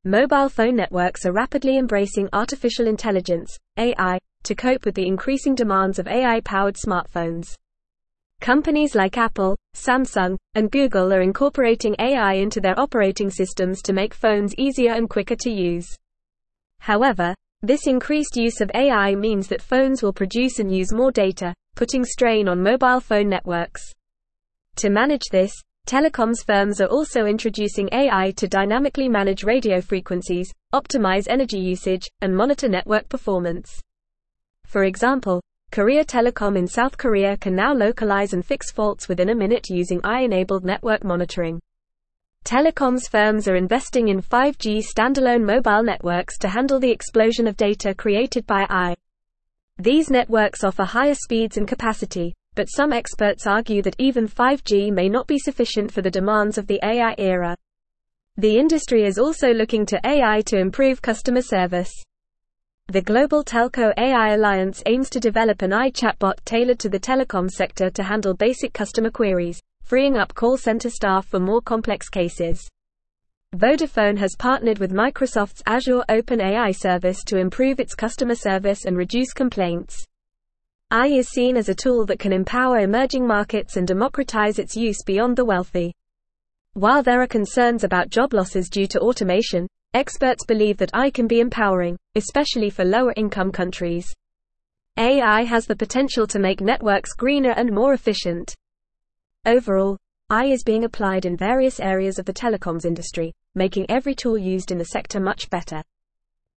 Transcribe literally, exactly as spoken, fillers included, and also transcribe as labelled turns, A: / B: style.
A: Mobile phone networks are rapidly embracing artificial intelligence, A I, to cope with the increasing demands of A I-powered smartphones. Companies like Apple, Samsung, and Google are incorporating A I into their operating systems to make phones easier and quicker to use. However, this increased use of A I means that phones will produce and use more data, putting strain on mobile phone networks. To manage this, telecoms firms are also introducing A I to dynamically manage radio frequencies, optimize energy usage, and monitor network performance. For example, Korea Telecom in South Korea can now localize and fix faults within a minute using A I-enabled network monitoring. Telecoms firms are investing in five G standalone mobile networks to handle the explosion of data created by A I. These networks offer higher speeds and capacity, but some experts argue that even five G may not be sufficient for the demands of the A I era. The industry is also looking to A I to improve customer service. The Global Telco A I Alliance aims to develop an A I chatbot tailored to the telecom sector to handle basic customer queries, freeing up call center staff for more complex cases. Vodafone has partnered with Microsoft's Azure OpenAI service to improve its customer service and reduce complaints. A I is seen as a tool that can empower emerging markets and democratize its use beyond the wealthy. While there are concerns about job losses due to automation, experts believe that A I can be empowering, especially for lower-income countries. A I has the potential to make networks greener and more efficient. Overall, A I is being applied in various areas of the telecoms industry, making every tool used in the sector much better.